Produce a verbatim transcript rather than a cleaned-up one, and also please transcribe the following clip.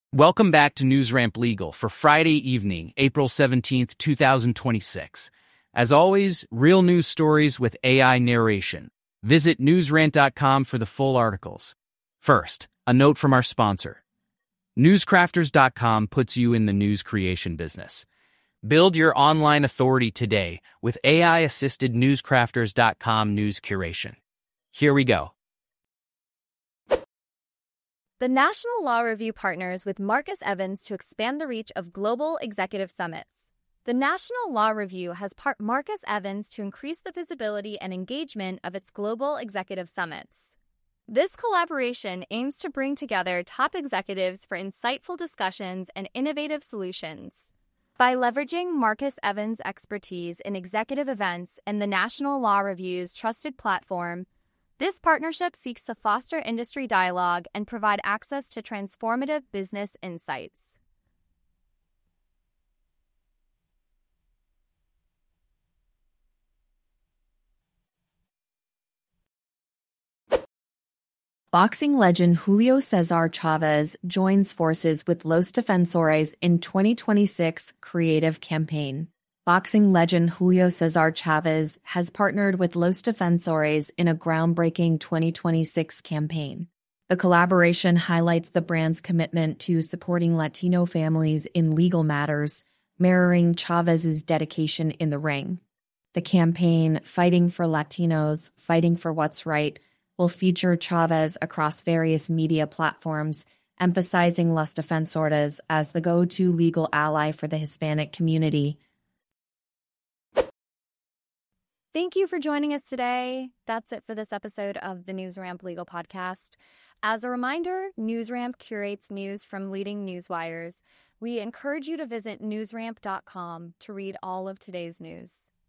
Welcome back to NewsRamp Legal for Friday evening, April seventeenth, two thousand twenty-six. As always, real news stories with A I narration. Visit newsrant dot com for the full articles. First, a note from our sponsor. newscrafters dot com puts you in the news creation business. Build your online authority today with A I-assisted newscrafters dot com news curation. Here we go. The National Law Review partners with Marcus Evans to expand the reach of global executive summits. The National Law Review has partnered Marcus Evans to increase the visibility and engagement of its global executive summits. This collaboration aims to bring together top executives for insightful discussions and innovative solutions. By leveraging Marcus Evans' expertise in executive events and the National Law Review's trusted platform, this partnership seeks to foster industry dialogue and provide access to transformative business insights. Boxing legend Julio Cesar Chavez joins forces with Los Defensores in twenty twenty-six creative campaign. Boxing legend Julio Cesar Chavez has partnered with Los Defensores in a groundbreaking twenty twenty-six campaign. The collaboration highlights the brand's commitment to supporting Latino families in legal matters, mirroring Chavez's dedication in the ring. The campaign, Fighting for Latinos, Fighting for What's Right, will feature Chavez across various media platforms, emphasizing Los Defensores as the go-to legal ally for the Hispanic community. Thank you for joining us today. That's it for this episode of the NewsRamp Legal Podcast. As a reminder, NewsRamp curates news from leading newswires. We encourage you to visit newsramp dot com to read all of today's news.